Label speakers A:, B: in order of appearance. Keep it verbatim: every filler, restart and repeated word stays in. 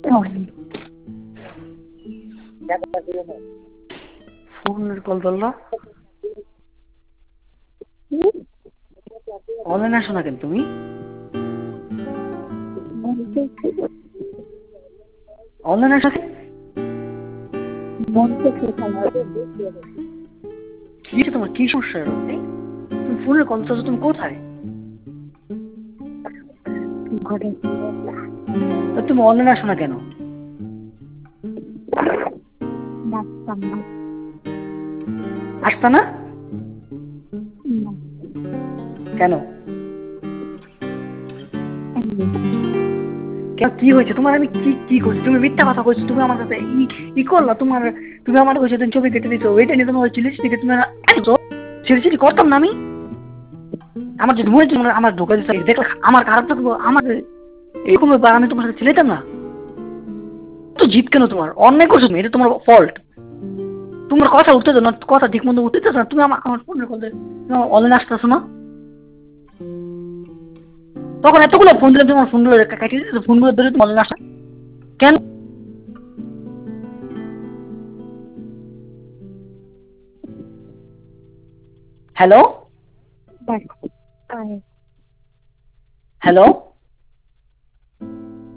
A: ফোনের কল ধরলা? অনলাইনে আসো না কেন তুমি? অনলাইনে আসো কেন? কি হয়েছে তোমার? কি সমস্যা? তুমি ফোনের কল ধরছো, তুমি কোথায়? তুমি অনলাইনে আসো না কেন? আসতা না কেন? কি হয়েছে তোমার? আমি কি কি করছি? তুমি মিথ্যা কথা কইছো। তুমি আমার কাছে ই ই করলা। তোমার তুমি আমার কইছো তুমি ছবি কেটে দিছো, ওইটা নিয়ে তোমার চিলিস থেকে তুমি আনছো। চিলি করতাম না আমি? আমার যদি মনে হচ্ছে আমার ঢোকা দিচ্ছে, দেখো আমার খারাপ থাকবো, আমার এরকম ব্যাপার আমি তোমার সাথে ছিলাম না তো। জিত কেন তোমার? অন্যায় করছো তুমি, এটা তোমার ফল্ট। তোমার কথা উঠতেছো না, কথা ঠিক মতো উঠতেছো না। তুমি আমার আমার ফোনের কথা অনলাইনে আসতেছো না। তখন এতগুলো ফোন দিলে তোমার ফোনগুলো কাটিয়ে দিতে, ফোনগুলো ধরে তুমি অনলাইনে আসা কেন? Hello hello